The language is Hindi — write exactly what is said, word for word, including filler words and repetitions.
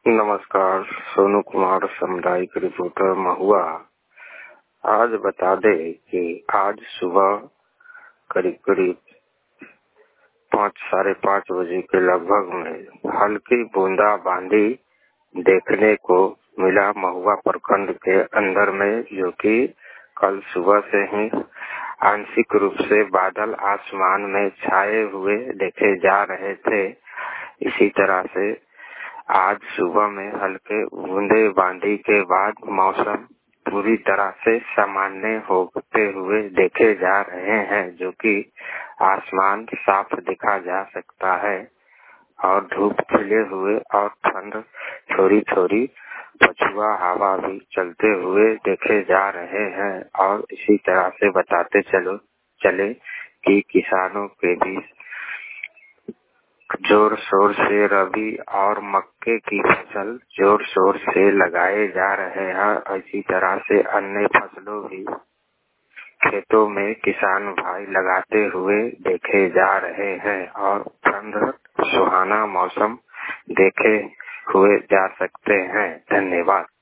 नमस्कार, सोनू कुमार सामुदायिक रिपोर्टर महुआ। आज बता दे कि आज सुबह करीब करीब पाँच साढ़े पाँच बजे के लगभग में हल्की बूंदाबांदी देखने को मिला महुआ प्रखंड के अंदर में, जो कि कल सुबह से ही आंशिक रूप से बादल आसमान में छाए हुए देखे जा रहे थे। इसी तरह से आज सुबह में हल्के बूंदाबांदी के बाद मौसम पूरी तरह से सामान्य होते हुए देखे जा रहे हैं, जो कि आसमान साफ देखा जा सकता है और धूप खिले हुए और ठंड थोड़ी थोड़ी पछुआ हवा भी चलते हुए देखे जा रहे हैं। और इसी तरह से बताते चलो चले कि किसानों के बीच जोर शोर से रबी और मक्के की फसल जोर शोर से लगाए जा रहे हैं। इसी तरह से अन्य फसलों भी खेतों में किसान भाई लगाते हुए देखे जा रहे हैं और ठंड सुहाना मौसम देखे हुए जा सकते हैं। धन्यवाद।